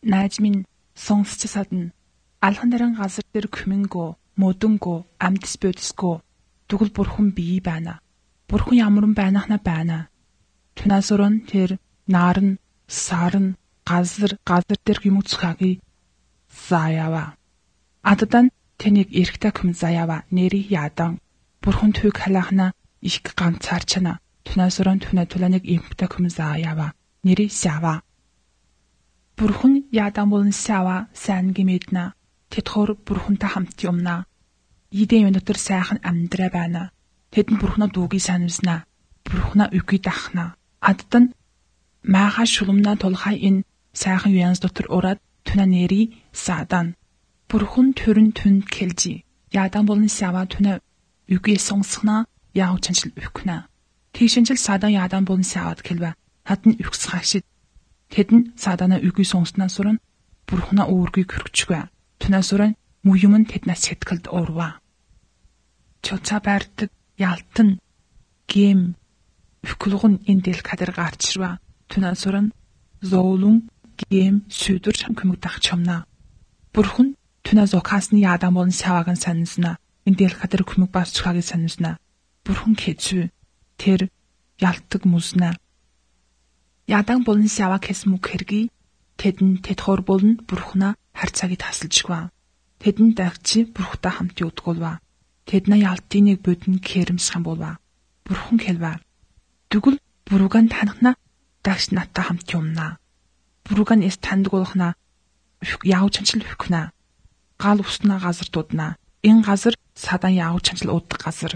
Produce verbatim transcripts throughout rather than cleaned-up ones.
Нааж минь сонсч садна алхан дарын газар дээр күмэнгөө мөдөнгөө амтс бөдсгөө тэгвэл бурхан бий байна. Бурхан ямарн байнахна байна. Түнасурон тэр наарын сарын газар газар дээр гимүцхаги заява. Ададан тэнийг эрхтэй хүм заява нэри ядан. Бурхан түүг халахна их ганцаарчна. Түнасурон түнэ туланыг эмхтэй хүм заява нэри сява. Бурхан ядан болон сява сайн гимэдна. Тэдхөр бурхантай хамт юмна. Идэн өнөтөр сайхан амьдраа байна. Тэдэн бурхнаа дууги сануусна. Бурхнаа үгүй дахна. Аддан мааха шулумна толхай энэ сайхан юанс дотор ураад түнэ нэри садан. Бурхан төрөн түн келжи. Ядан болон сява түнэ үгүй сонсхна яав чанчил үхнэ. Тийшэнчил садан ядан болон сявад келва. Хатан үхсхашид. Тэдэн садана үгүй сонснасуран бурхнаа өөргүй хөргчгүй. Түнасуран муюмн тэднээс сэтгэлд урва. Чоца бартаг ялтан гем үхлгэн эндэл кадэр гарчрва. Түнасуран зоолун гем сүдөр шамкэмэг дахчамна. Бурхан түнэ зокасны ядан болон сяваган санснаа. Эндэл кадэр күмэг басчхаги санснаа. Бурхан кэцүү тэр ялтаг муснаа. Ядан болон сява кэсмүк хэрги тэдэн тэдхор болон бурхнаа харцагийг тасалжгва. Тэдэн дагчи бурхтай хамт юудгуулва. Тэднэ ялтыныг бодн кэрэмсхан болва. Бурхан хэлва. Тэгвэл бурууган танахна дагч наттай хамт юмна. Бурууган эс тандгуулахна яав чанчил хөхнэ. Гал уснаа газар дудна. Энэ газар садан яав чанчил уудаг газар.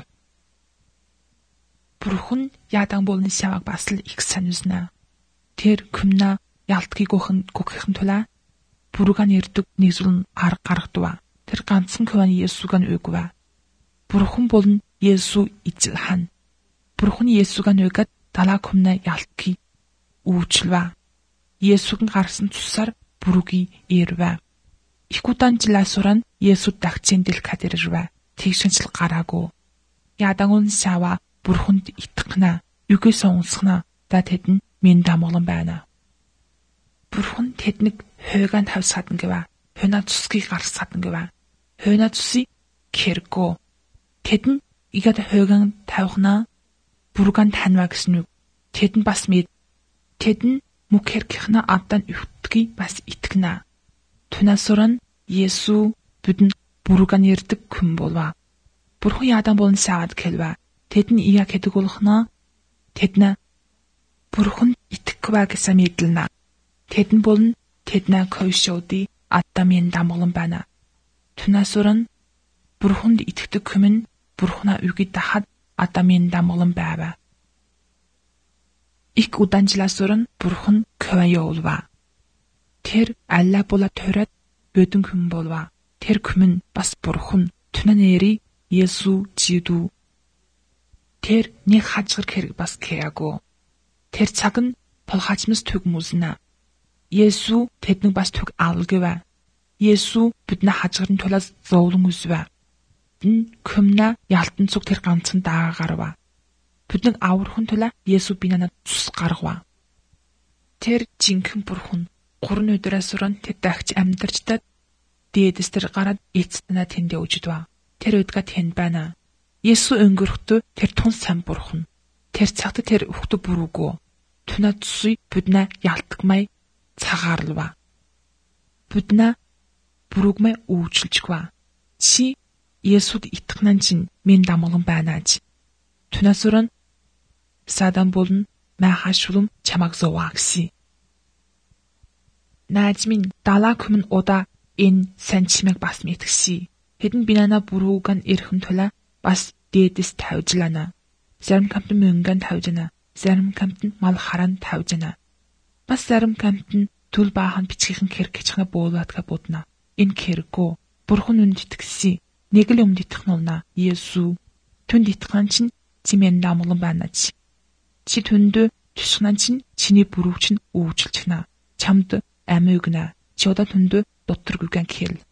Бурхан ядан болон сяваг басл их сануусна. Тэр күмна ялтгийг гухан гүгхэн тула бурууган ирдэг нэгзүлэн арга гаргадва. Тэр ганцхан хөвөн Есүгэн өгва. Бурхан болон Есү ижил хан. Бурхан Есүгэн өгöd далаа күмнэ ялтгийг үүчлва. Есүгэн гарсан цусаар бурууги ирвэ. Ихгудан жиласуран Есү дагцэн дэл кадэрвэ. Тэгшэнчил гараагүй. Ядангун сява бурханд итгэнэ. Үгүй сонсхна. Да тэдэн минь дамглан байна. Бурхан тэднийг хойган тавсадан гэвэ. Хойна цусгийг гаргасадан гэвэ. Хойна цусыг кэргөө. Тэдэн игээд хойган тавхна. Бурган таньва гэсэн үг. Тэдэн бас мэд. Тэдэн мукэрхна авдан өгтгий бас итгэнэ. Түнасуран Есү бүдэн бурган ирдэг күн болва. Бурхан ядан болон саад хэлвэ. Тэдэн ия гэдэг болохно. Тэднэ Бурхан итгэва гэсэн мэдлэнэ. Тэдэн болон тэднэ койшоуди атамын дамглан байна. Түнасуран Бурханд итгэдэг хүмүн Бурханаа үгүй дахад атамын дамглан байва. Их уданжласуран Бурхан кöyөөлва. Тэр алла була төрөд бөдөн хүм болва. Тэр хүмүн бас Бурхан түнэнэри Есү жиду. Тэр нэг хажгар хэрэг бас кэягөө. Тэр цаг нь толгачмас төг музнаа. Есү тэднийг бас төг алгавэ. Есү биднэ хажгарн тулаас зовлон үзвэ. Эн көмнэ ялтан цуг тэр ганцхан даа гарва. Биднийг аврахын тулаа Есү бинанад цус гаргава. Тэр жинхэн Бурхан гурван өдрөөс уран тэд дахиж амьдарчдад дээдэс тэр гараад эцтэнэ тэндэ өждва. Тэр өдгө тэнд байна. Есү өнгөрөхдөө тэр тун сан Бурхан. Тэр цагт тэр өгтө бүрүүгөө. Түнэ цусыг биднэ ялтгмай цагаарлва. Биднэ бүрүүгмай үүчилжгва. Чи Есүд итгэнэн чин минь дамглан байнаач. Түнэсүрэн садан болон махашулум чамаг зоваагси. Нааж минь далаа хүмүн удаа энэ сан чимэг бас мэтгси. Хэдэн бинана бүрүүгэн ирхэн тула бас дээдэс тавьжлана. Зарим камтан мөнгөн тавьжана. Зарим камтан мал харан тавьжана. Бас зарим камтан түл баахан бичгийн хэрэг хичгэн буулаадга будна. Энэ хэрэггүй Бурхан үнд итгэси. Нэг л өмнө итгэх нүна. Есү түнд итгэн чинь чимэн дамглан байнаач. Чи түндө тушгнан чинь чиний бүрүүч нь үүжилчихнэ. Чамд амиугна. Чи удаа түндө доторгүйгэн хэл.